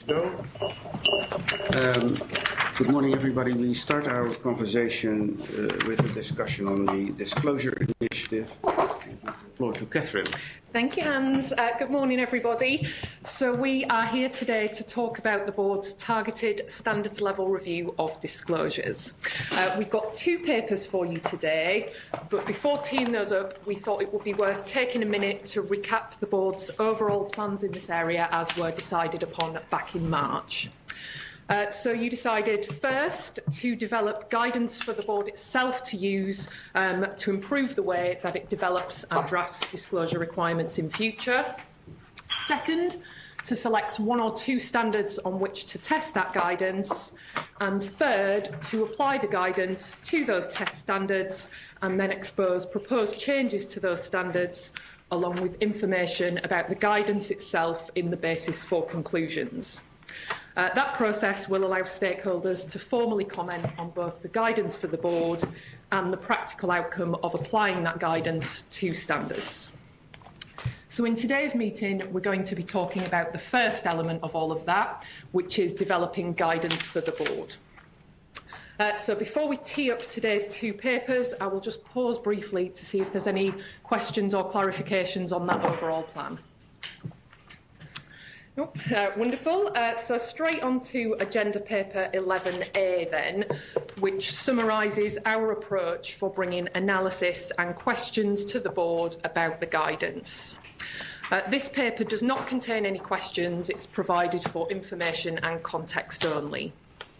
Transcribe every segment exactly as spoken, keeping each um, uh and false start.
Go. Um, good morning, everybody. We start our conversation uh, with a discussion on the Disclosure Initiative. Floor to Catherine. Thank you, Hans. Uh, good morning, everybody. So we are here today to talk about the board's targeted standards level review of disclosures. Uh, we've got two papers for you today, but before teeing those up, we thought it would be worth taking a minute to recap the board's overall plans in this area as were decided upon back in March. Uh, so you decided first to develop guidance for the board itself to use um, to improve the way that it develops and drafts disclosure requirements in future. Second, to select one or two standards on which to test that guidance. And third, to apply the guidance to those test standards and then expose proposed changes to those standards along with information about the guidance itself in the basis for conclusions. Uh, that process will allow stakeholders to formally comment on both the guidance for the board and the practical outcome of applying that guidance to standards. So in today's meeting, we're going to be talking about the first element of all of that, which is developing guidance for the board. Uh, so before we tee up today's two papers, I will just pause briefly to see if there's any questions or clarifications on that overall plan. Oh, uh, wonderful. Uh, so straight on to agenda paper eleven A then, which summarises our approach for bringing analysis and questions to the board about the guidance. Uh, this paper does not contain any questions. It's provided for information and context only.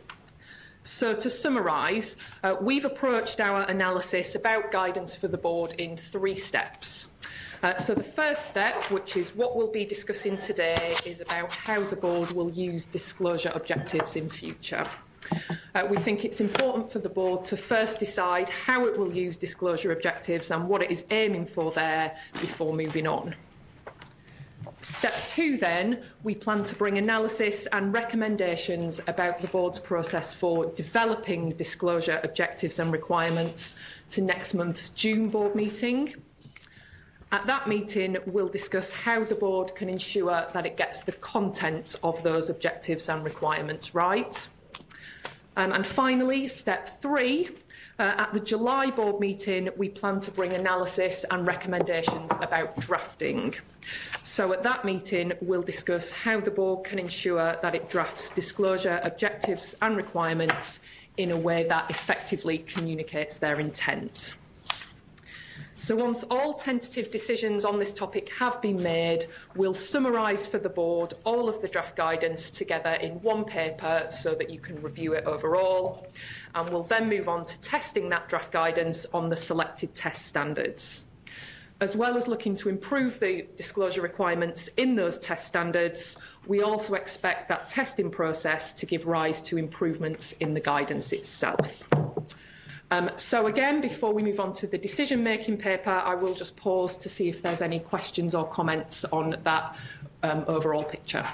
So to summarise, uh, we've approached our analysis about guidance for the board in three steps. Uh, so the first step, which is what we'll be discussing today, is about how the board will use disclosure objectives in future. Uh, we think it's important for the board to first decide how it will use disclosure objectives and what it is aiming for there before moving on. Step two, then, we plan to bring analysis and recommendations about the board's process for developing disclosure objectives and requirements to next month's June board meeting. At that meeting, we'll discuss how the board can ensure that it gets the content of those objectives and requirements right. Um, and finally, step three, uh, at the July board meeting, we plan to bring analysis and recommendations about drafting. So at that meeting, we'll discuss how the board can ensure that it drafts disclosure objectives and requirements in a way that effectively communicates their intent. So once all tentative decisions on this topic have been made, we'll summarise for the board all of the draft guidance together in one paper so that you can review it overall. And we'll then move on to testing that draft guidance on the selected test standards. As well as looking to improve the disclosure requirements in those test standards, we also expect that testing process to give rise to improvements in the guidance itself. Um, so again, before we move on to the decision-making paper, I will just pause to see if there's any questions or comments on that um, overall picture.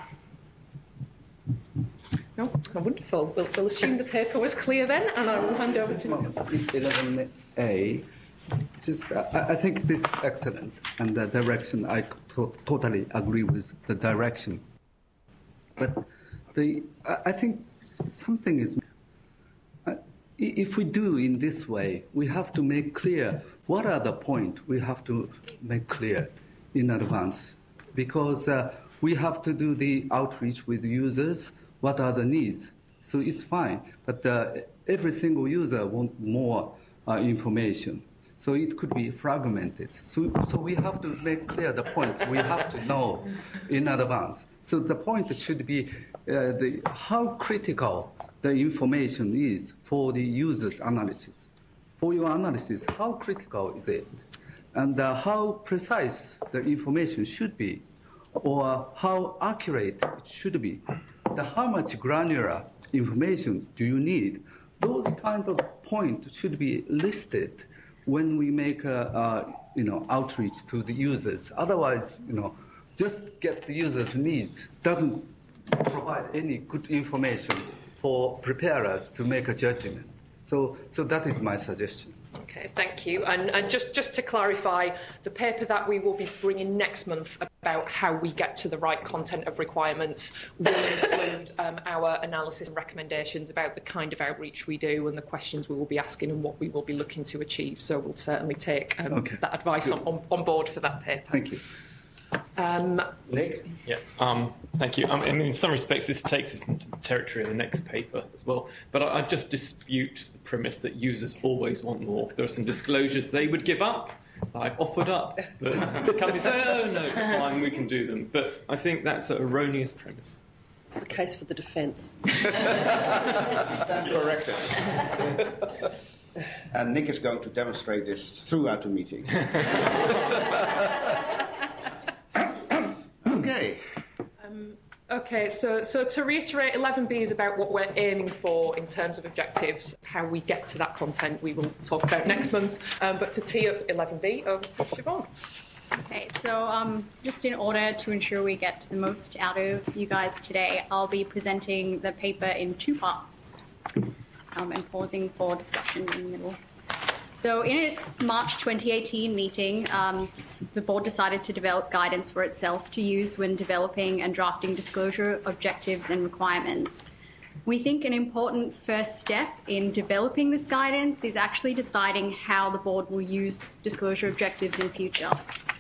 No? Oh, wonderful. We'll, we'll assume the paper was clear then, and I will hand over to you. eleven A, just, uh, I think this is excellent, and the direction, I to totally agree with the direction. But the, I think something is... If we do in this way, we have to make clear what are the points we have to make clear in advance, because uh, we have to do the outreach with users, what are the needs. So it's fine, but uh, every single user wants more uh, information. So it could be fragmented. So, so we have to make clear the points we have to know in advance. So the point should be uh, the, how critical the information is for the user's analysis. For your analysis, how critical is it? And uh, how precise the information should be, or how accurate it should be. The, how much granular information do you need? Those kinds of points should be listed when we make a, a you know, outreach to the users. Otherwise, you know, just get the user's needs doesn't provide any good information for preparers to make a judgment. So, so that is my suggestion. Okay, thank you. And, and just, just to clarify, the paper that we will be bringing next month about how we get to the right content of requirements will include um, our analysis and recommendations about the kind of outreach we do and the questions we will be asking and what we will be looking to achieve. So we'll certainly take um, okay. that advice on, on, on board for that paper. Thank you. Um, Nick? Yeah, um, thank you. Um, I mean, in some respects, this takes us into the territory of the next paper as well. But I, I just dispute the premise that users always want more. There are some disclosures they would give up, I've offered up, but the company say, oh, no, it's fine, we can do them. But I think that's an erroneous premise. It's the case for the defence. Stand corrected. And Nick is going to demonstrate this throughout the meeting. Okay. Um, okay, so, so to reiterate, eleven B is about what we're aiming for in terms of objectives. How we get to that content we will talk about next month. Um, but to tee up eleven B, over to Siobhan. Okay, so um, just in order to ensure we get the most out of you guys today, I'll be presenting the paper in two parts um, and pausing for discussion in the middle. So in its March twenty eighteen meeting, um, the board decided to develop guidance for itself to use when developing and drafting disclosure objectives and requirements. We think an important first step in developing this guidance is actually deciding how the board will use disclosure objectives in future.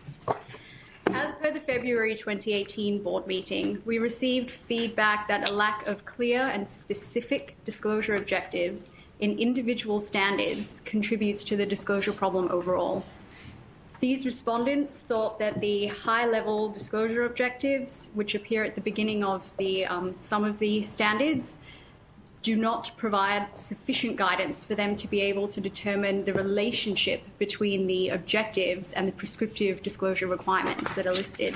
As per the February twenty eighteen board meeting, we received feedback that a lack of clear and specific disclosure objectives in individual standards contributes to the disclosure problem overall. These respondents thought that the high-level disclosure objectives, which appear at the beginning of the, um, some of the standards, do not provide sufficient guidance for them to be able to determine the relationship between the objectives and the prescriptive disclosure requirements that are listed.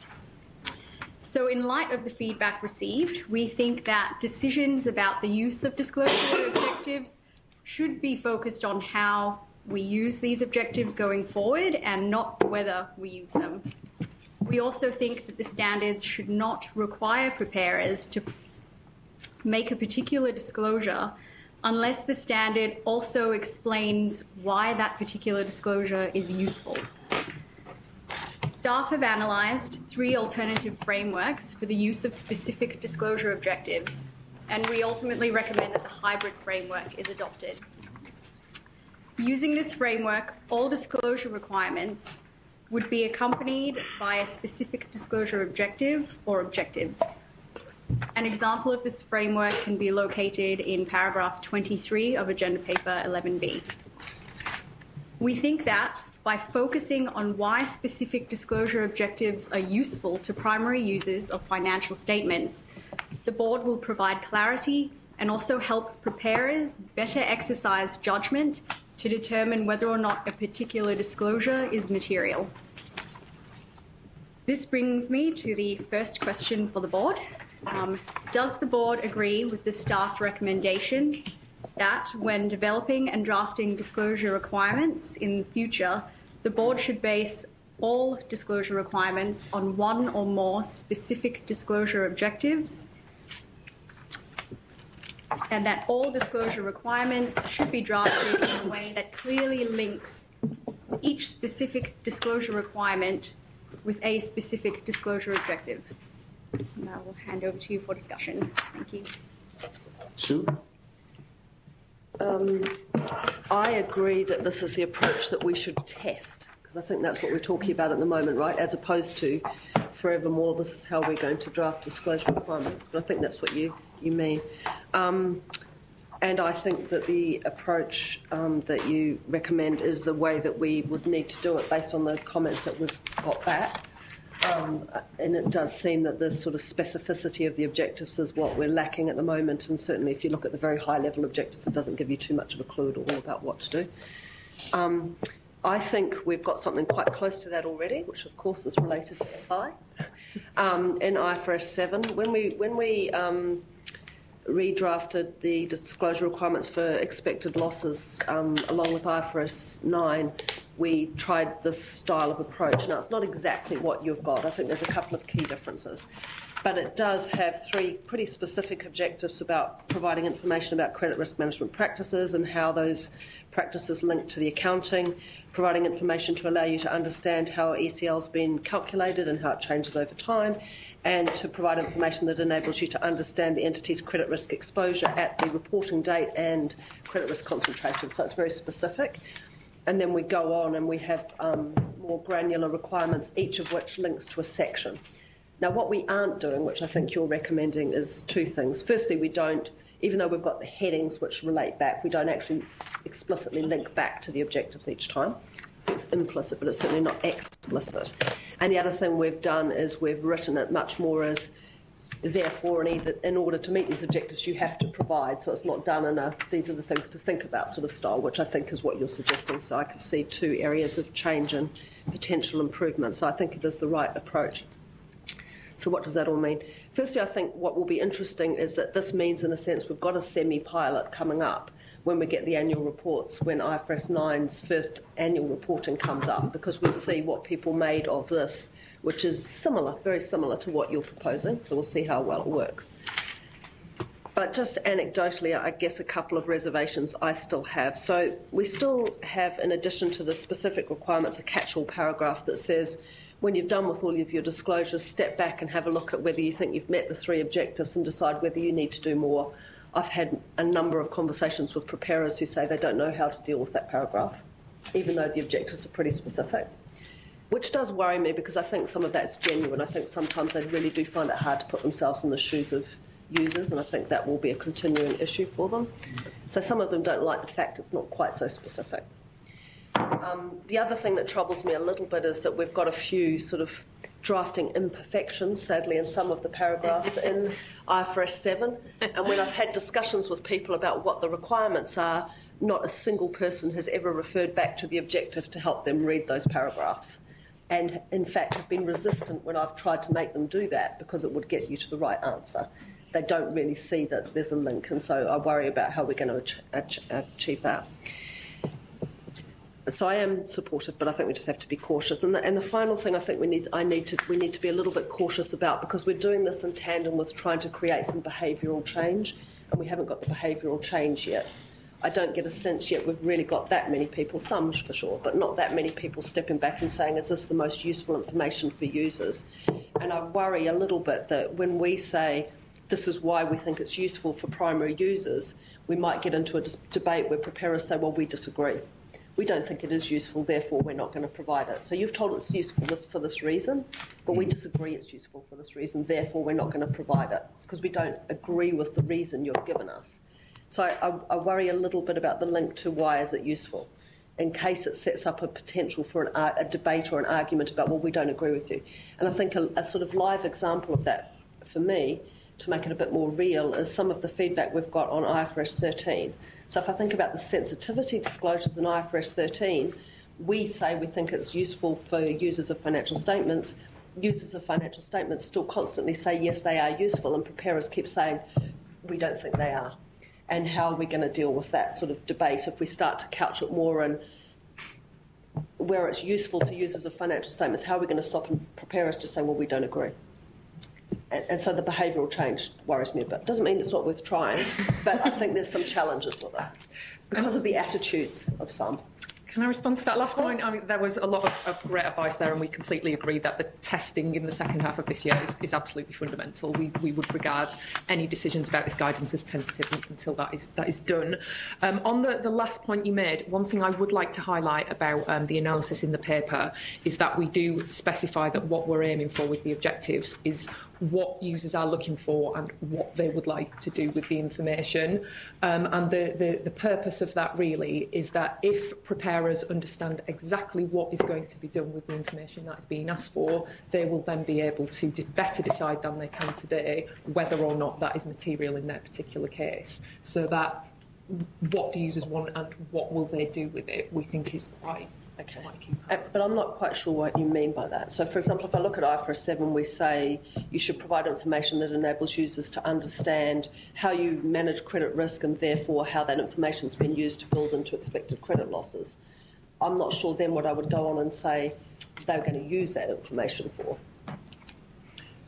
So in light of the feedback received, we think that decisions about the use of disclosure objectives should be focused on how we use these objectives going forward and not whether we use them. We also think that the standards should not require preparers to make a particular disclosure unless the standard also explains why that particular disclosure is useful. Staff have analysed three alternative frameworks for the use of specific disclosure objectives, and we ultimately recommend that the hybrid framework is adopted. Using this framework, all disclosure requirements would be accompanied by a specific disclosure objective or objectives. An example of this framework can be located in paragraph twenty-three of Agenda Paper eleven B. We think that by focusing on why specific disclosure objectives are useful to primary users of financial statements, the board will provide clarity and also help preparers better exercise judgment to determine whether or not a particular disclosure is material. This brings me to the first question for the board. Um, does the board agree with the staff recommendation that when developing and drafting disclosure requirements in the future, the board should base all disclosure requirements on one or more specific disclosure objectives, and that all disclosure requirements should be drafted in a way that clearly links each specific disclosure requirement with a specific disclosure objective? And I will hand over to you for discussion. Thank you. Sue? Um, I agree that this is the approach that we should test, because I think that's what we're talking about at the moment, right? As opposed to forevermore, this is how we're going to draft disclosure requirements. But I think that's what you, you mean. Um, and I think that the approach um, that you recommend is the way that we would need to do it based on the comments that we've got back. Um, and it does seem that the sort of specificity of the objectives is what we're lacking at the moment, and certainly if you look at the very high-level objectives, it doesn't give you too much of a clue at all about what to do. Um, I think we've got something quite close to that already, which of course is related to F I. Um, in I F R S seven, when we, when we um, redrafted the disclosure requirements for expected losses um, along with I F R S nine, we tried this style of approach. Now, it's not exactly what you've got. I think there's a couple of key differences. but it does have three pretty specific objectives about providing information about credit risk management practices and how those practices link to the accounting, providing information to allow you to understand how E C L has been calculated and how it changes over time, and to provide information that enables you to understand the entity's credit risk exposure at the reporting date and credit risk concentration. So it's very specific. And then we go on and we have um, more granular requirements, each of which links to a section. Now, what we aren't doing, which I think you're recommending, is two things. Firstly, we don't, even though we've got the headings which relate back, we don't actually explicitly link back to the objectives each time. It's implicit, but it's certainly not explicit. And the other thing we've done is we've written it much more as, therefore, in, either, in order to meet these objectives, you have to provide. So it's not done in a, these are the things to think about sort of style, which I think is what you're suggesting. So I could see two areas of change and potential improvement. So I think it is the right approach. So what does that all mean? Firstly, I think what will be interesting is that this means, in a sense, we've got a semi-pilot coming up when we get the annual reports, when I F R S nine's first annual reporting comes up, because we'll see what people made of this, which is similar, very similar to what you're proposing, so we'll see how well it works. But just anecdotally, I guess a couple of reservations I still have. So we still have, in addition to the specific requirements, a catch-all paragraph that says, when you've done with all of your disclosures, step back and have a look at whether you think you've met the three objectives and decide whether you need to do more. I've had a number of conversations with preparers who say they don't know how to deal with that paragraph, even though the objectives are pretty specific, which does worry me because I think some of that's genuine. I think sometimes they really do find it hard to put themselves in the shoes of users, and I think that will be a continuing issue for them. So some of them don't like the fact it's not quite so specific. Um, the other thing that troubles me a little bit is that we've got a few sort of drafting imperfections, sadly, in some of the paragraphs in I F R S seven. And when I've had discussions with people about what the requirements are, not a single person has ever referred back to the objective to help them read those paragraphs. And, in fact, have been resistant when I've tried to make them do that because it would get you to the right answer. They don't really see that there's a link, and so I worry about how we're going to ach- achieve that. So I am supportive, but I think we just have to be cautious. And the, and the final thing I think we need, I need to, we need to be a little bit cautious about, because we're doing this in tandem with trying to create some behavioural change, and we haven't got the behavioural change yet. I don't get a sense yet we've really got that many people, some for sure, but not that many people stepping back and saying, is this the most useful information for users? And I worry a little bit that when we say this is why we think it's useful for primary users, we might get into a dis- debate where preparers say, well, we disagree. We don't think it is useful, therefore we're not going to provide it. So you've told us it's useful for this reason, but we disagree it's useful for this reason, therefore we're not going to provide it, because we don't agree with the reason you've given us. So I, I worry a little bit about the link to why is it useful, in case it sets up a potential for an, a debate or an argument about, well, we don't agree with you. And I think a, a sort of live example of that, for me, to make it a bit more real, is some of the feedback we've got on I F R S thirteen. So if I think about the sensitivity disclosures in I F R S thirteen, we say we think it's useful for users of financial statements. Users of financial statements still constantly say, yes, they are useful, and preparers keep saying, we don't think they are. And how are we going to deal with that sort of debate if we start to couch it more in where it's useful to users of financial statements? How are we going to stop preparers to say, well, we don't agree? And, and so the behavioural change worries me a bit. Doesn't mean it's not worth trying, but I think there's some challenges with that because of the attitudes of some. Can I respond to that last point? I mean, there was a lot of, of great advice there, and we completely agree that the testing in the second half of this year is, is absolutely fundamental. We, we would regard any decisions about this guidance as tentative until that is that is done. Um, on the, the last point you made, one thing I would like to highlight about um, the analysis in the paper is that we do specify that what we're aiming for with the objectives is what users are looking for and what they would like to do with the information. Um, and the, the, the purpose of that really is that if preparers understand exactly what is going to be done with the information that's being asked for, they will then be able to de- better decide than they can today whether or not that is material in their particular case. So that what do users want and what will they do with it, we think is quite Okay, uh, but I'm not quite sure what you mean by that. So, for example, if I look at I F R S seven, we say you should provide information that enables users to understand how you manage credit risk and therefore how that information has been used to build into expected credit losses. I'm not sure then what I would go on and say they were going to use that information for.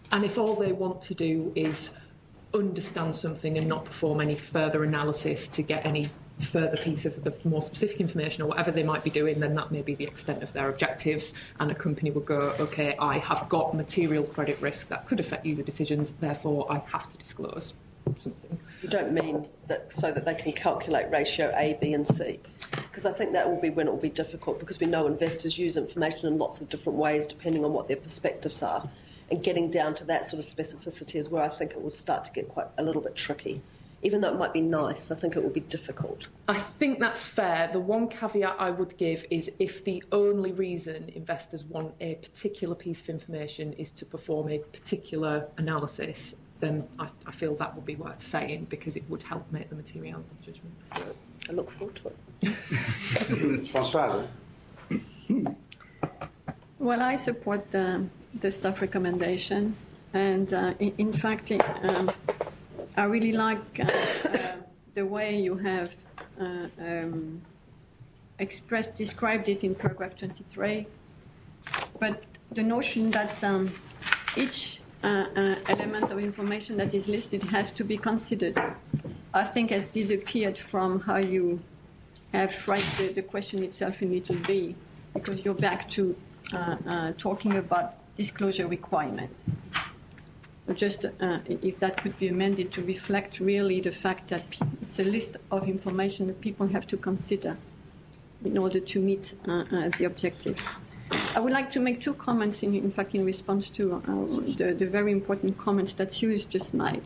And if all they want to do is understand something and not perform any further analysis to get any further piece of, of more specific information or whatever they might be doing, then that may be the extent of their objectives, and a company would go, OK, I have got material credit risk that could affect user decisions, therefore I have to disclose something. You don't mean that so that they can calculate ratio A, B and C? Because I think that will be when it will be difficult, because we know investors use information in lots of different ways depending on what their perspectives are, and getting down to that sort of specificity is where I think it will start to get quite a little bit tricky. Even though it might be nice, I think it will be difficult. I think that's fair. The one caveat I would give is if the only reason investors want a particular piece of information is to perform a particular analysis, then I, I feel that would be worth saying, because it would help make the materiality judgment. I look forward to it. Françoise? Well, I support the, the staff recommendation, and uh, in, in fact, it, um, I really like uh, uh, the way you have uh, um, expressed, described it in paragraph twenty-three. But the notion that um, each uh, uh, element of information that is listed has to be considered, I think, has disappeared from how you have phrased the, the question itself in little b, because you're back to uh, uh, talking about disclosure requirements. So just uh, if that could be amended to reflect really the fact that pe- it's a list of information that people have to consider in order to meet uh, uh, the objective. I would like to make two comments, in, in fact, in response to uh, the, the very important comments that Hughes just made.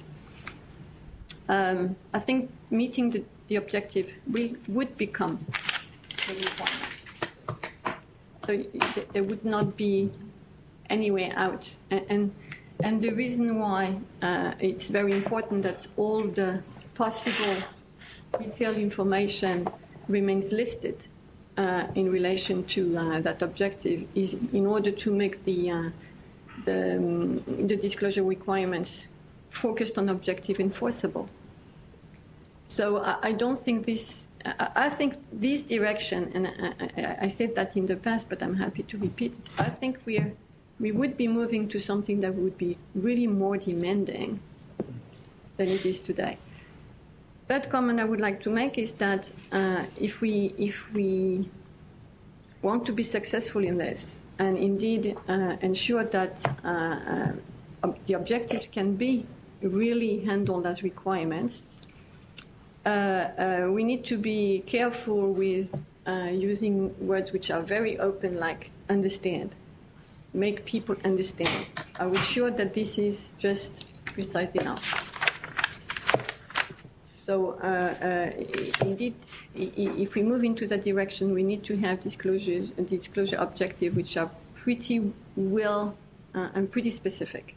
Um, I think meeting the, the objective we, would become the requirement. So th- there would not be any way out. And, and And the reason why uh, it's very important that all the possible detailed information remains listed uh, in relation to uh, that objective is in order to make the, uh, the, um, the disclosure requirements focused on objective enforceable. So I, I don't think this, I, I think this direction, and I, I, I said that in the past, but I'm happy to repeat it, I think we're we would be moving to something that would be really more demanding than it is today. Third comment I would like to make is that uh, if we if we want to be successful in this and indeed uh, ensure that uh, uh, the objectives can be really handled as requirements, uh, uh, we need to be careful with uh, using words which are very open, like understand. Make people understand. Are we sure that this is just precise enough? So, uh, uh, indeed, if we move into that direction, we need to have disclosures, disclosure objectives which are pretty well uh, and pretty specific.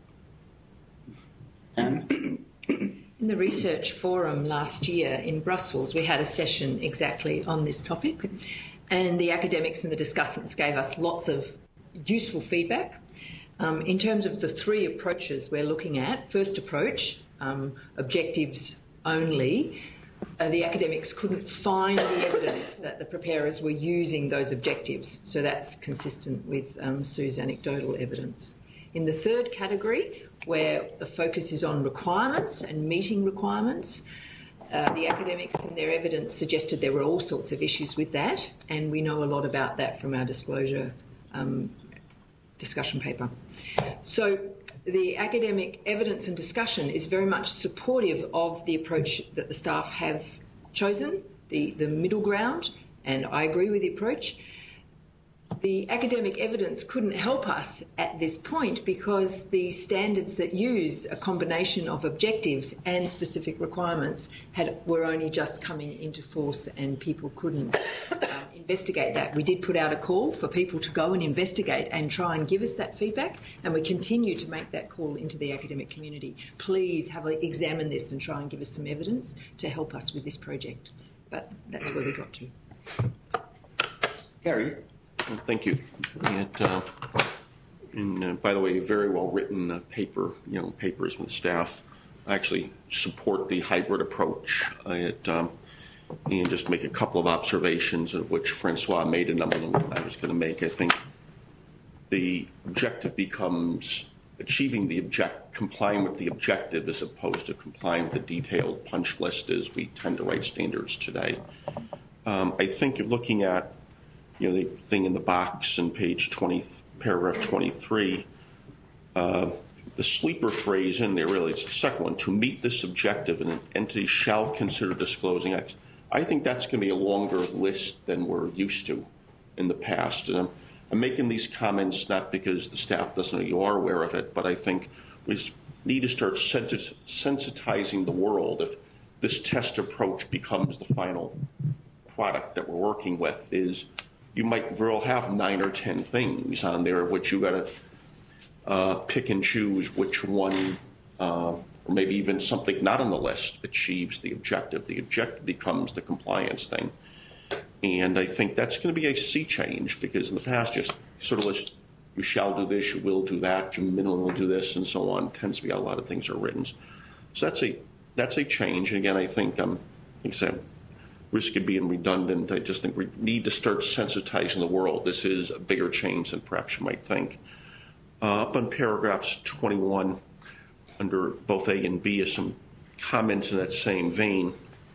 Anne? In the research forum last year in Brussels, we had a session exactly on this topic, and the academics and the discussants gave us lots of useful feedback. Um, in terms of the three approaches we're looking at, first approach, um, objectives only, uh, the academics couldn't find the evidence that the preparers were using those objectives. So that's consistent with um, Sue's anecdotal evidence. In the third category, where the focus is on requirements and meeting requirements, Uh, the academics in their evidence suggested there were all sorts of issues with that, and we know a lot about that from our disclosure um, discussion paper. So the academic evidence and discussion is very much supportive of the approach that the staff have chosen, the, the middle ground, and I agree with the approach. The academic evidence couldn't help us at this point because the standards that use a combination of objectives and specific requirements had, were only just coming into force, and people couldn't um, investigate that. We did put out a call for people to go and investigate and try and give us that feedback, and we continue to make that call into the academic community. Please have a, examine this and try and give us some evidence to help us with this project. But that's where we got to. Gary? Well, thank you. It, uh, and uh, by the way, a very well written uh, paper, you know, papers with staff. I actually support the hybrid approach. It, um, and just make a couple of observations, of which Francois made a number of them I was going to make. I think the objective becomes achieving the object, complying with the objective as opposed to complying with the detailed punch list as we tend to write standards today. Um, I think you're looking at, you know, the thing in the box in page twenty, paragraph twenty-three. Uh, the sleeper phrase in there, really, it's the second one, to meet this objective, an entity shall consider disclosing X. I think that's going to be a longer list than we're used to in the past. And I'm, I'm making these comments not because the staff doesn't know you are aware of it, but I think we need to start sensit- sensitizing the world if this test approach becomes the final product that we're working with. Is you might very well have nine or ten things on there which you got to uh, pick and choose which one, uh, or maybe even something not on the list achieves the objective. The objective becomes the compliance thing. And I think that's going to be a sea change, because in the past, just sort of list, you shall do this, you will do that, you minimally will do this, and so on. It tends to be how a lot of things are written. So that's a that's a change. And again, I think, um, like I said, risk of being redundant. I just think we need to start sensitizing the world. This is a bigger change than perhaps you might think. Uh, up on paragraphs twenty-one, under both A and B, is some comments in that same vein.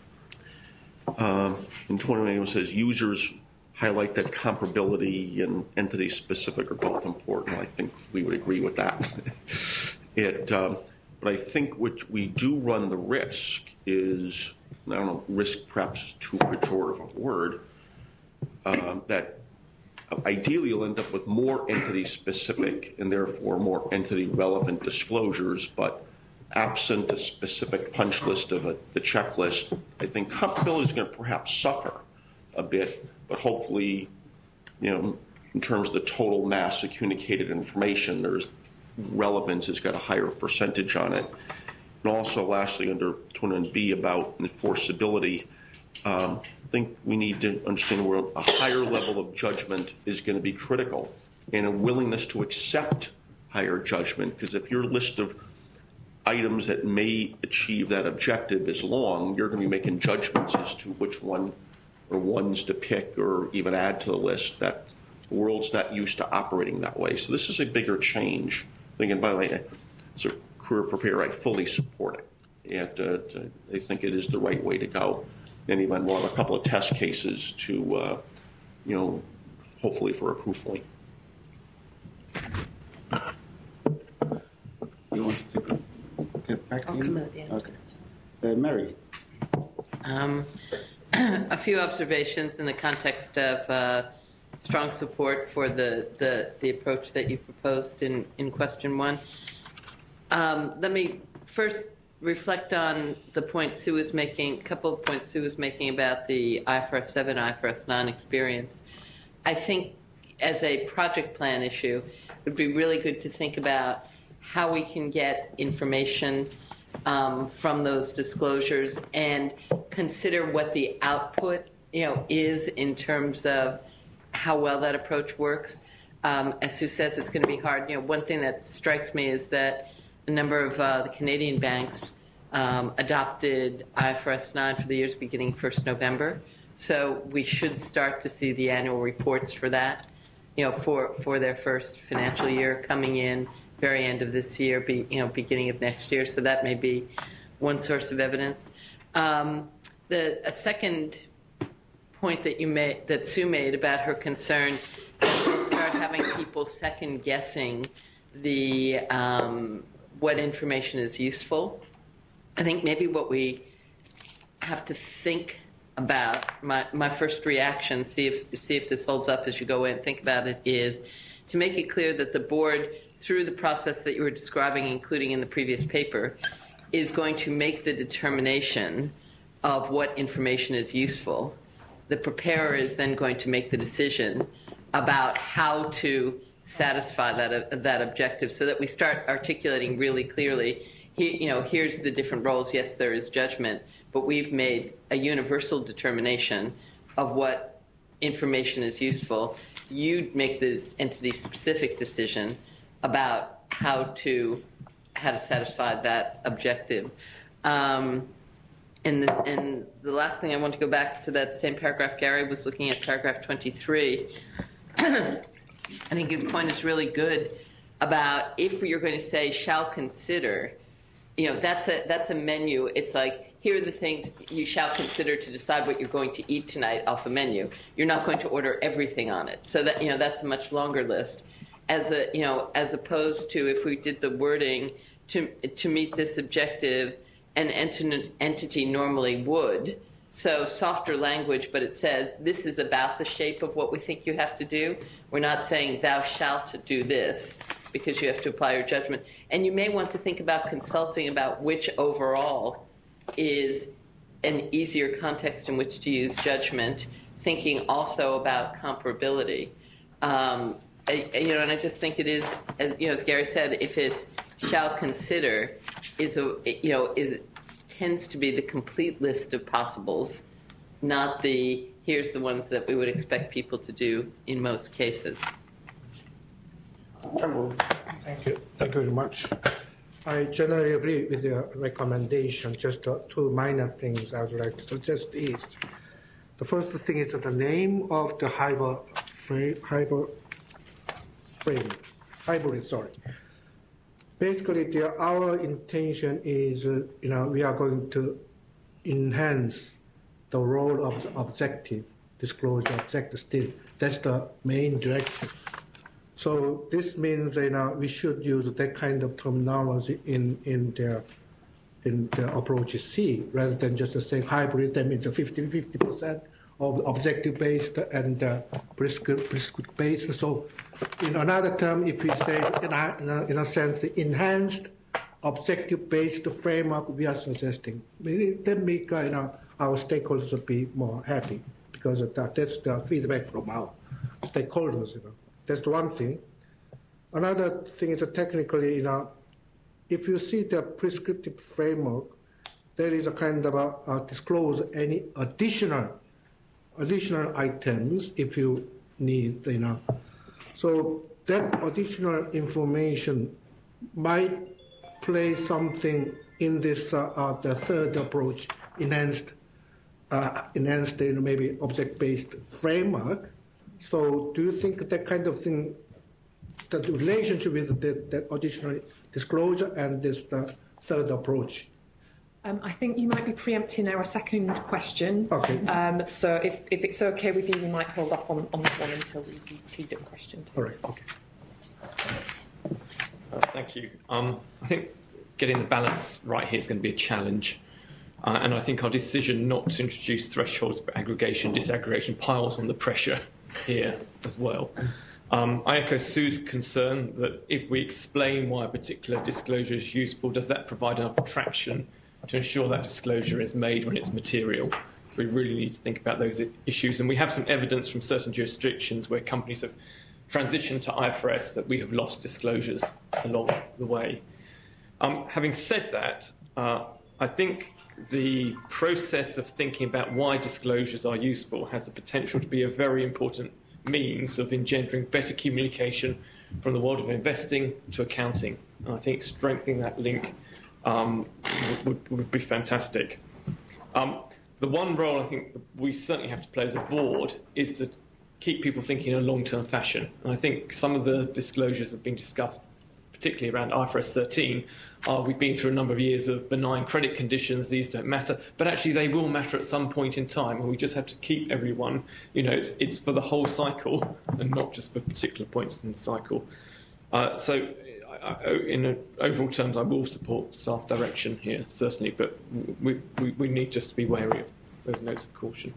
Um, in twenty-one, it says users highlight that comparability and entity-specific are both important. I think we would agree with that. it, um, but I think what we do run the risk is, I don't know, risk perhaps is too pejorative a word, um, that ideally you'll end up with more entity-specific and therefore more entity-relevant disclosures, but absent a specific punch list of a, the checklist, I think comparability is going to perhaps suffer a bit, but hopefully, you know, in terms of the total mass of communicated information, there's relevance has got a higher percentage on it. And also, lastly, under twenty-one B about enforceability, um, I think we need to understand where a higher level of judgment is going to be critical, and a willingness to accept higher judgment, because if your list of items that may achieve that objective is long, you're going to be making judgments as to which one or ones to pick or even add to the list. That the world's not used to operating that way. So this is a bigger change. Thinking, by the way, as a career preparer, I fully support it. And uh, I think it is the right way to go. And even we'll have a couple of test cases to, uh, you know, hopefully for a proof point. You want to get back I'll in? come out the end. Okay. Uh, Mary. Um, a few observations in the context of uh, strong support for the, the, the approach that you proposed in, in question one. Um, let me first reflect on the point Sue was making, a couple of points Sue was making about the I F R S seven, I F R S nine experience. I think as a project plan issue, it would be really good to think about how we can get information um, from those disclosures and consider what the output, you know, is in terms of how well that approach works. Um, as Sue says, it's going to be hard. You know, one thing that strikes me is that a number of uh, the Canadian banks um, adopted I F R S nine for the years beginning first November. So we should start to see the annual reports for that, you know, for, for their first financial year coming in very end of this year, be, you know, beginning of next year. So that may be one source of evidence. Um, the a second point that you made, that Sue made about her concern that we'll start having people second guessing the um, what information is useful. I think maybe what we have to think about, my, my first reaction, see if see if this holds up as you go in, think about it, is to make it clear that the board, through the process that you were describing, including in the previous paper, is going to make the determination of what information is useful. The preparer is then going to make the decision about how to satisfy that uh, that objective, so that we start articulating really clearly, he, you know, here's the different roles. Yes, there is judgment, but we've made a universal determination of what information is useful. You make the entity-specific decision about how to how to satisfy that objective. Um, and, the, and the last thing, I want to go back to that same paragraph. Gary was looking at paragraph twenty-three. I think his point is really good. about if you're going to say shall consider, you know, that's a that's a menu. It's like, here are the things you shall consider to decide what you're going to eat tonight off a menu. You're not going to order everything on it. So that, you know, that's a much longer list. As a, you know, as opposed to if we did the wording to to meet this objective, an ent- entity normally would. So softer language, but it says this is about the shape of what we think you have to do. We're not saying thou shalt do this because you have to apply your judgment. And you may want to think about consulting about which overall is an easier context in which to use judgment, thinking also about comparability. Um, I, you know, and I just think it is, as, you know, as Gary said, if it's shall consider, is a, you know, is tends to be the complete list of possibles, not the here's the ones that we would expect people to do in most cases. Thank you. Thank you very much. I generally agree with your recommendation. Just uh, two minor things I would like to suggest is the first thing is the name of the hybrid frame, hybrid frame, hybrid. Sorry. Basically, the, our intention is, uh, you know, we are going to enhance the role of the objective disclosure, objective still. That's the main direction. So this means, you know, we should use that kind of terminology in in the in the approach C rather than just saying hybrid. That means fifty fifty percent of objective based and uh, prescriptive based. So, in another term, if we say in a, in a, in a sense enhanced objective based framework, we are suggesting that make uh, you know, our stakeholders will be more happy because of that. That's the feedback from our stakeholders. You know. That's the one thing. Another thing is that technically, you know, if you see the prescriptive framework, there is a kind of a, a disclose any additional additional items if you need, you know. So that additional information might play something in this uh, uh, the third approach, enhanced, uh, enhanced, you know, maybe object-based framework. So do you think that kind of thing, that relationship with the, that additional disclosure and this the third approach? Um, I think you might be preempting our second question. Okay. Um, so if, if it's okay with you, we might hold off on, on that one until we teed the question. All right. Okay. Uh, thank you. Um, I think getting the balance right here is going to be a challenge. Uh, and I think our decision not to introduce thresholds for aggregation, disaggregation piles on the pressure here as well. Um, I echo Sue's concern that if we explain why a particular disclosure is useful, does that provide enough traction to ensure that disclosure is made when it's material? So we really need to think about those issues. And we have some evidence from certain jurisdictions where companies have transitioned to I F R S that we have lost disclosures along the way. Um, having said that, uh, I think the process of thinking about why disclosures are useful has the potential to be a very important means of engendering better communication from the world of investing to accounting. And I think strengthening that link um, would, would be fantastic. Um, the one role I think we certainly have to play as a board is to keep people thinking in a long-term fashion. And I think some of the disclosures that have been discussed, particularly around I F R S thirteen, are we've been through a number of years of benign credit conditions, these don't matter, but actually they will matter at some point in time, and we just have to keep everyone, you know, it's, it's for the whole cycle and not just for particular points in the cycle. Uh, so I, I, in overall terms, I will support staff direction here, certainly, but we, we, we need just to be wary of those notes of caution.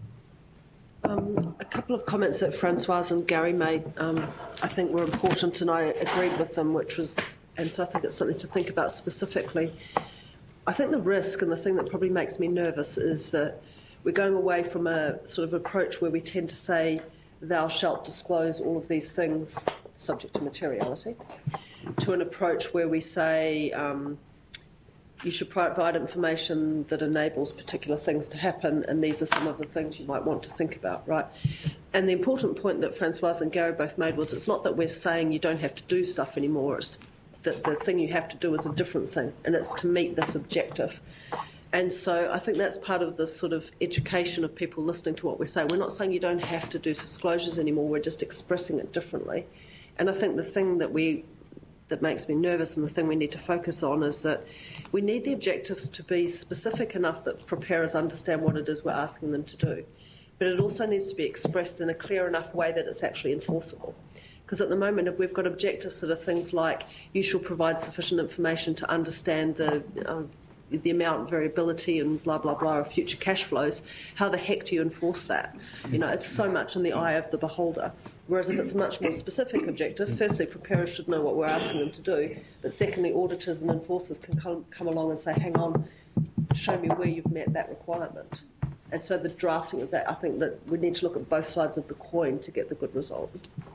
Um, a couple of comments that Francoise and Gary made, um, I think were important, and I agreed with them, which was, and so I think it's something to think about specifically. I think the risk and the thing that probably makes me nervous is that we're going away from a sort of approach where we tend to say, thou shalt disclose all of these things subject to materiality, to an approach where we say, um, you should provide information that enables particular things to happen, and these are some of the things you might want to think about, right? And the important point that Francoise and Gary both made was it's not that we're saying you don't have to do stuff anymore, it's that the thing you have to do is a different thing, and it's to meet this objective. And so I think that's part of the sort of education of people listening to what we say. We're not saying you don't have to do disclosures anymore, we're just expressing it differently. And I think the thing that we that makes me nervous and the thing we need to focus on is that we need the objectives to be specific enough that preparers understand what it is we're asking them to do. But it also needs to be expressed in a clear enough way that it's actually enforceable. Because at the moment, if we've got objectives that are things like you shall provide sufficient information to understand the uh, the amount, variability and blah, blah, blah of future cash flows, how the heck do you enforce that? You know, it's so much in the eye of the beholder. Whereas if it's a much more specific objective, firstly, preparers should know what we're asking them to do, but secondly, auditors and enforcers can come, come along and say, hang on, show me where you've met that requirement. And so the drafting of that, I think that we need to look at both sides of the coin to get the good result.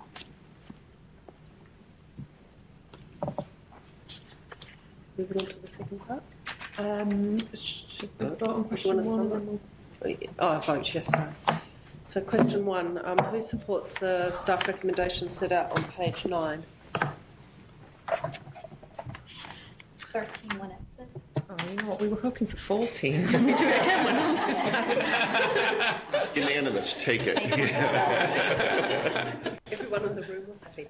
Moving on to the second part. Um, should we vote on question one? Oh, I vote yes. Sorry. So, question one: um, who supports the staff recommendations set out on page nine? Thirteen one exit. Oh, you know what? We were hoping for fourteen. Can we do it again when else is back? Unanimous. Take it. Everyone in the room was happy.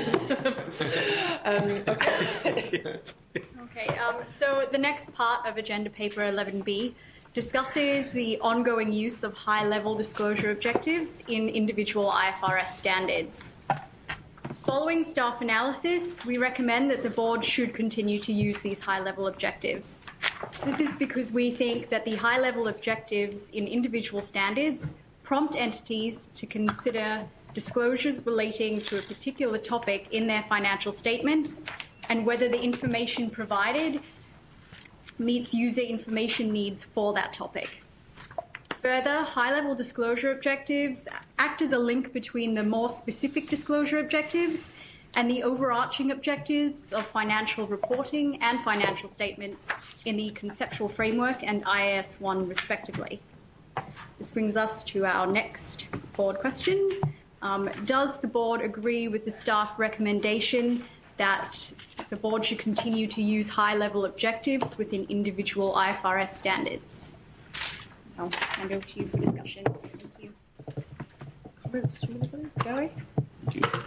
um, okay. Okay, um, so the next part of Agenda Paper eleven B discusses the ongoing use of high-level disclosure objectives in individual I F R S standards. Following staff analysis, we recommend that the board should continue to use these high-level objectives. This is because we think that the high-level objectives in individual standards prompt entities to consider disclosures relating to a particular topic in their financial statements and whether the information provided meets user information needs for that topic. Further, high-level disclosure objectives act as a link between the more specific disclosure objectives and the overarching objectives of financial reporting and financial statements in the conceptual framework and I A S one respectively. This brings us to our next board question. Um, does the board agree with the staff recommendation that the board should continue to use high-level objectives within individual I F R S standards? I'll hand over to you for discussion. Thank you. Comments from anybody? Gary? Thank you.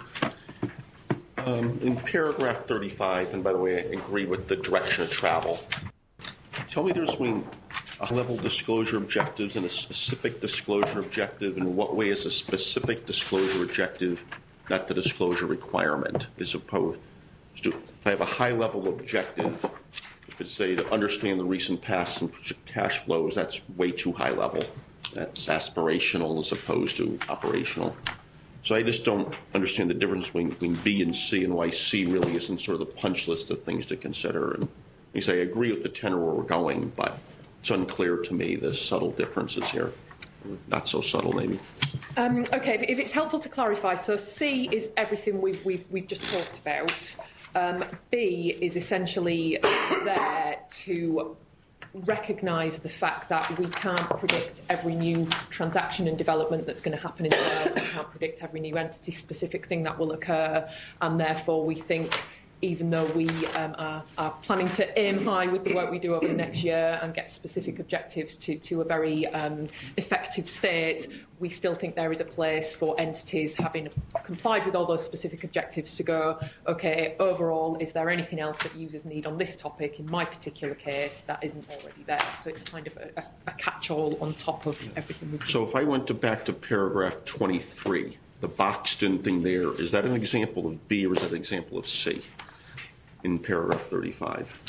Um, in paragraph thirty-five, and by the way, I agree with the direction of travel. Tell me the difference between a high-level disclosure objectives and a specific disclosure objective, and in what way is a specific disclosure objective not the disclosure requirement, as opposed to if I have a high-level objective, if it's, say, to understand the recent past and cash flows, that's way too high level. That's aspirational as opposed to operational. So I just don't understand the difference between, between B and C, and why C really isn't sort of the punch list of things to consider. And you say I agree with the tenor where we're going, but it's unclear to me the subtle differences here. Not so subtle, maybe. Um, okay, if, if it's helpful to clarify, so C is everything we've we've, we've just talked about. Um, B is essentially there to recognise the fact that we can't predict every new transaction and development that's going to happen in the world. We can't predict every new entity-specific thing that will occur, and therefore we think, even though we um, are, are planning to aim high with the work we do over the next year and get specific objectives to, to a very um, effective state, we still think there is a place for entities having complied with all those specific objectives to go, OK, overall, is there anything else that users need on this topic in my particular case that isn't already there? So it's kind of a, a catch-all on top of everything we've So if I went to back to paragraph twenty-three, the boxed in thing there, is that an example of B or is that an example of C? In paragraph thirty-five.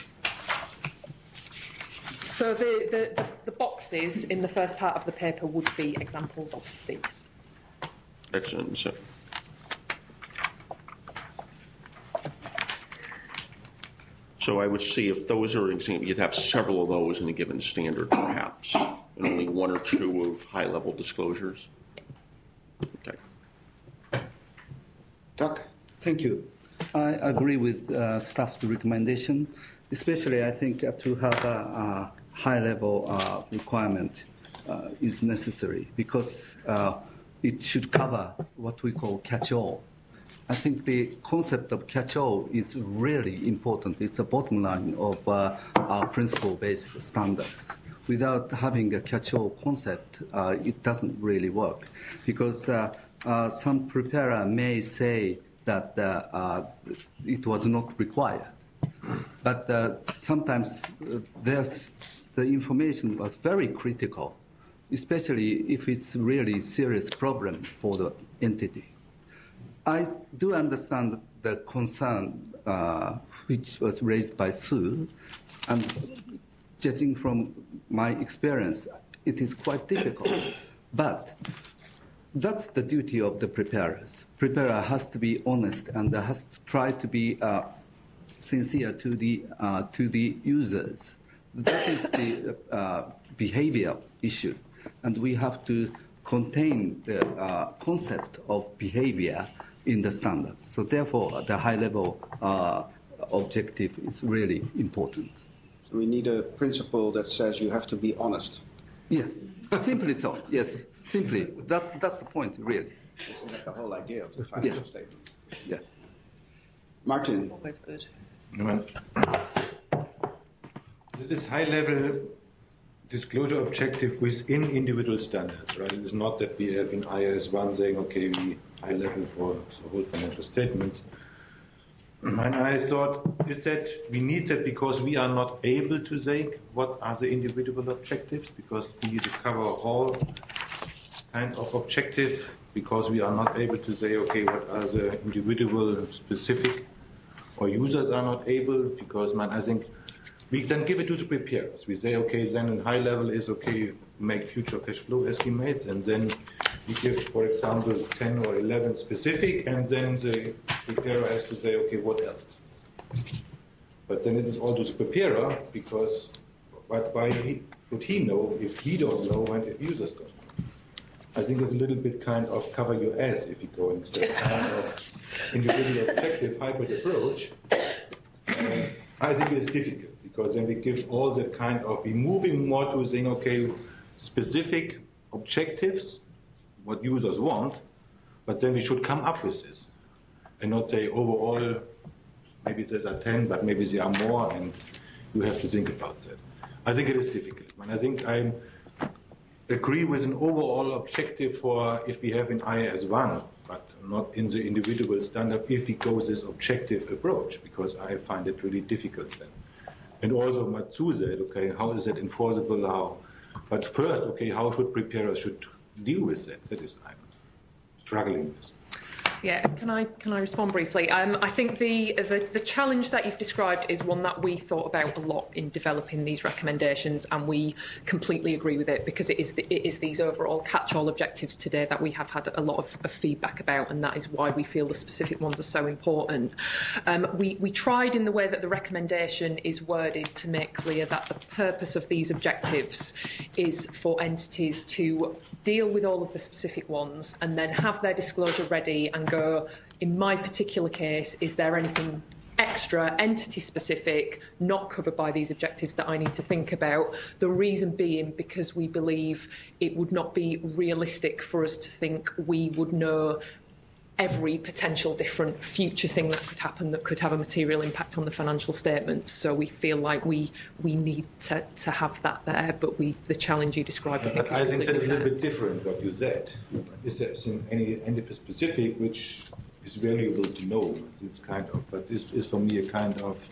So the, the, the boxes in the first part of the paper would be examples of C. Excellent. So, so I would see if those are examples, you'd have several of those in a given standard, perhaps, and only one or two of high-level disclosures. Okay. Doc? Thank you. I agree with uh, staff's recommendation, especially I think uh, to have a, a high-level uh, requirement uh, is necessary because uh, it should cover what we call catch-all. I think the concept of catch-all is really important. It's a bottom line of uh, our principle-based standards. Without having a catch-all concept, uh, it doesn't really work because uh, uh, some preparer may say that uh, uh, it was not required. But uh, sometimes uh, there's, the information was very critical, especially if it's really serious problem for the entity. I do understand the concern uh, which was raised by Sue, and judging from my experience, it is quite difficult. But that's the duty of the preparers. Preparer has to be honest and has to try to be uh, sincere to the uh, to the users. That is the uh, behavior issue, and we have to contain the uh, concept of behavior in the standards. So therefore, the high-level uh, objective is really important. So we need a principle that says you have to be honest. Yeah, simply so. Yes, simply. That's that's the point, really. Isn't that the whole idea of the financial Yeah. statement? Yeah. Martin. Always good. This is high-level disclosure objective within individual standards, right? It is not that we have in I S one saying, okay, we high level for the whole financial statements. And I thought is that we need that because we are not able to say what are the individual objectives, because we need to cover all kind of objective, because we are not able to say, okay, what are the individual specific, or users are not able, because man, I think we then give it to the preparers. We say, okay, then in high level is okay, make future cash flow estimates, and then we give, for example, ten or eleven specific, and then the preparer has to say, okay, what else? But then it is all to the preparer, because but why he, should he know if he don't know and if users don't know? I think it's a little bit kind of cover your ass if you go in that kind of individual objective hybrid approach. And I think it's difficult, because then we give all that kind of, we moving more to saying, okay, specific objectives, what users want, but then we should come up with this and not say overall, maybe there are ten, but maybe there are more, and you have to think about that. I think it is difficult. And I think I agree with an overall objective for if we have an I S one, but not in the individual standard if we go this objective approach, because I find it really difficult then. And also Matsu said, okay, how is that enforceable? How? But first, okay, how should preparers should deal with that? That is I'm struggling with. Yeah, can I can I respond briefly? Um, I think the, the the challenge that you've described is one that we thought about a lot in developing these recommendations, and we completely agree with it, because it is the, it is these overall catch-all objectives today that we have had a lot of, of feedback about, and that is why we feel the specific ones are so important. Um, we we tried in the way that the recommendation is worded to make clear that the purpose of these objectives is for entities to deal with all of the specific ones and then have their disclosure ready and go, in my particular case, is there anything extra, entity-specific, not covered by these objectives that I need to think about? The reason being because we believe it would not be realistic for us to think we would know every potential different future thing that could happen that could have a material impact on the financial statements. So we feel like we we need to, to have that there, but we the challenge you described, I think, But is I think that is a little fair. bit different what you said. Is there any entity specific which is valuable to know? It's kind of, but this is for me a kind of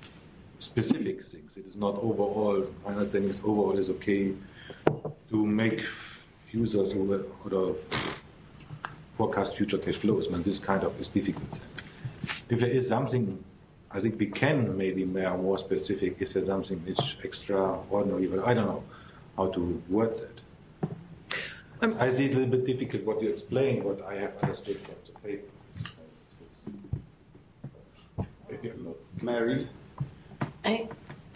specific things. It is not overall. My understanding is overall is okay to make users or, or forecast future cash flows. Man, this kind of is difficult. If there is something, I think we can maybe be more specific. Is there something which extraordinary? But I don't know how to word that. Um, I see it a little bit difficult what you explain, what I have understood from the paper. It's, maybe I'm not. Mary? I,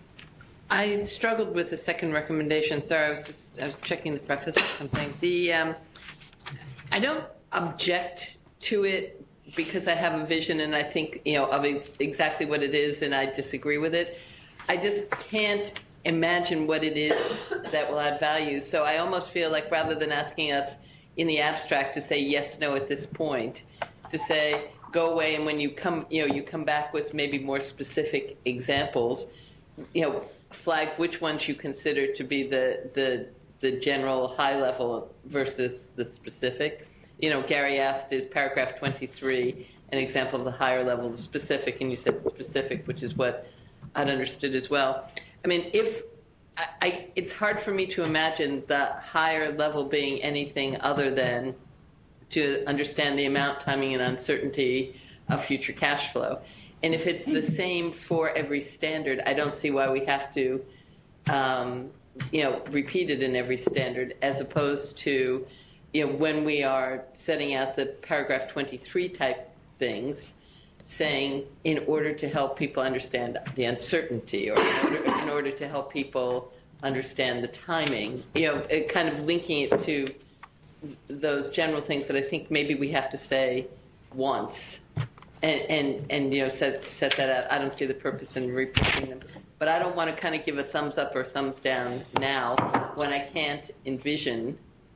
I struggled with the second recommendation. Sorry, I was just I was checking the preface or something. The um, I don't object to it because I have a vision and I think, you know, of ex- exactly what it is, and I disagree with it. I just can't imagine what it is that will add value. So I almost feel like rather than asking us in the abstract to say yes, no at this point, to say go away, and when you come, you know, you come back with maybe more specific examples, you know, flag which ones you consider to be the the the general high level versus the specific. you know, Gary asked, is paragraph twenty-three an example of the higher level, the specific, and you said specific, which is what I'd understood as well. I mean, if I, I, it's hard for me to imagine the higher level being anything other than to understand the amount, timing, and uncertainty of future cash flow. And if it's the same for every standard, I don't see why we have to, um, you know, repeat it in every standard, as opposed to, you know, when we are setting out the paragraph twenty-three type things, saying in order to help people understand the uncertainty, or in order, in order to help people understand the timing, you know, it kind of linking it to those general things that I think maybe we have to say once, and and, and you know, set set that out. I don't see the purpose in repeating them, but I don't want to kind of give a thumbs up or thumbs down now when I can't envision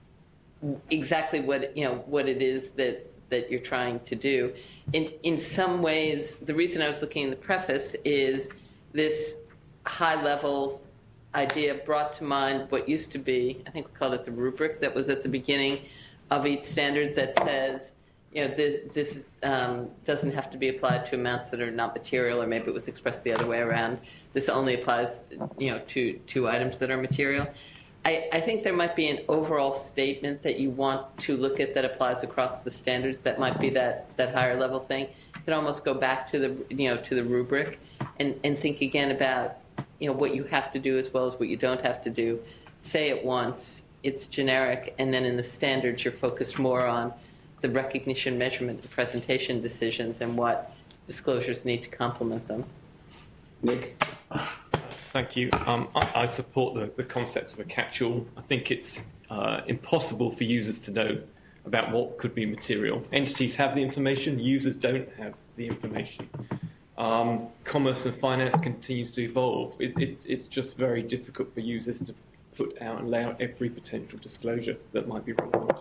exactly what, you know, what it is that that you're trying to do. In in some ways, the reason I was looking in the preface is this high level idea brought to mind what used to be, I think we called it the rubric, that was at the beginning of each standard that says, you know, this, this um, doesn't have to be applied to amounts that are not material, or maybe it was expressed the other way around. This only applies, you know, to, to items that are material. I, I think there might be an overall statement that you want to look at that applies across the standards. That might be that, that higher level thing. You could almost go back to the, you know, to the rubric and, and think again about, you know, what you have to do as well as what you don't have to do. Say it once, it's generic, and then in the standards you're focused more on the recognition, measurement, and presentation decisions and what disclosures need to complement them. Nick? Thank you. Um, I, I support the, the concept of a catch-all. I think it's uh, impossible for users to know about what could be material. Entities have the information, users don't have the information. Um, commerce and finance continues to evolve. It, it, it's just very difficult for users to put out and lay out every potential disclosure that might be relevant.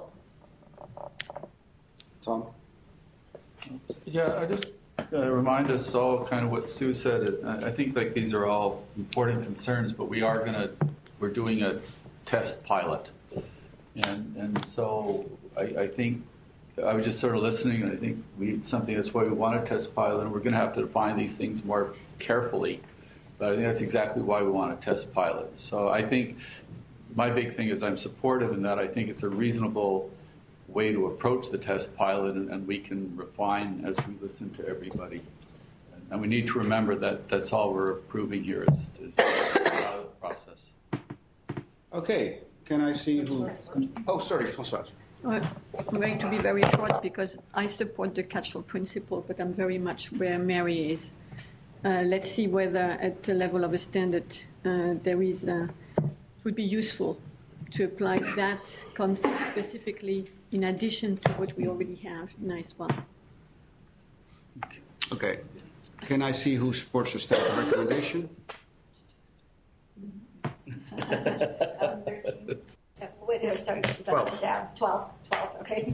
Tom? Yeah, I just uh, remind us all kind of what Sue said. I, I think like these are all important concerns, but we are going to, we're doing a test pilot. And, and so I, I think I was just sort of listening, and I think we need something. That's why we want to test pilot, and we're going to have to define these things more carefully. But I think that's exactly why we want to test pilot. So I think my big thing is I'm supportive in that. I think it's a reasonable way to approach the test pilot, and, and we can refine as we listen to everybody. And, and we need to remember that that's all we're approving here is, is the pilot process. Okay. Can I see who? Oh, sorry, François. Well, I'm going to be very short because I support the catch-all principle, but I'm very much where Mary is. Uh, let's see whether at the level of a standard uh, there is, uh, it would be useful to apply that concept specifically in addition to what we already have in I S one. Okay. Can I see who supports the staff recommendation? Wait, no, sorry, is that down? twelve, twelve, okay.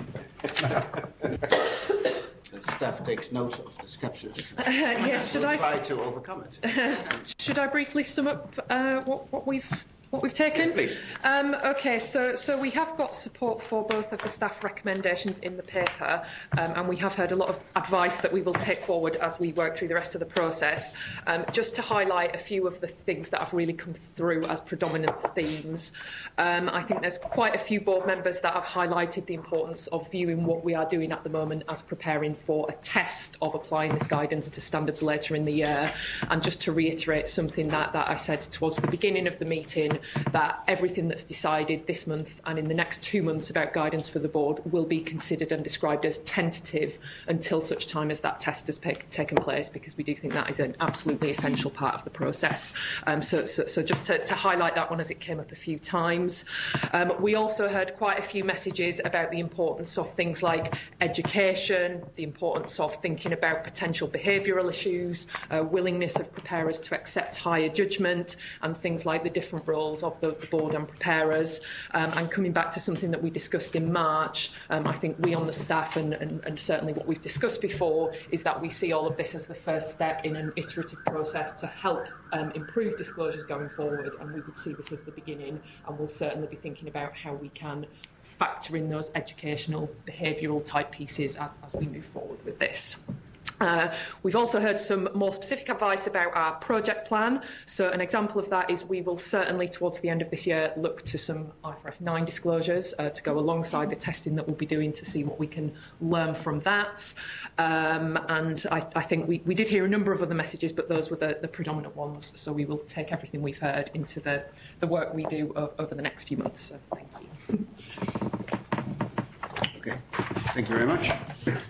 The staff takes note of the skepsis. Uh, yes, should I try to overcome it? Should I briefly sum up uh, what, what we've what we've taken? Yes, please. Um, okay, so so we have got support for both of the staff recommendations in the paper, um, and we have heard a lot of advice that we will take forward as we work through the rest of the process. Um, just to highlight a few of the things that have really come through as predominant themes, um, I think there's quite a few board members that have highlighted the importance of viewing what we are doing at the moment as preparing for a test of applying this guidance to standards later in the year. And just to reiterate something that, that I said towards the beginning of the meeting, that everything that's decided this month and in the next two months about guidance for the board will be considered and described as tentative until such time as that test has pe- taken place, because we do think that is an absolutely essential part of the process. Um, so, so, so just to, to highlight that one as it came up a few times. Um, we also heard quite a few messages about the importance of things like education, the importance of thinking about potential behavioural issues, uh, willingness of preparers to accept higher judgment, and things like the different roles roles of the, the board and preparers. Um, and coming back to something that we discussed in March, um, I think we on the staff and, and, and certainly what we've discussed before is that we see all of this as the first step in an iterative process to help um, improve disclosures going forward, and we would see this as the beginning, and we'll certainly be thinking about how we can factor in those educational, behavioural type pieces as, as we move forward with this. Uh, we've also heard some more specific advice about our project plan. So an example of that is we will certainly, towards the end of this year, look to some I F R S nine disclosures uh, to go alongside the testing that we'll be doing to see what we can learn from that. Um, and I, I think we, we did hear a number of other messages, but those were the, the predominant ones. So we will take everything we've heard into the, the work we do o- over the next few months. So thank you. Okay, thank you very much.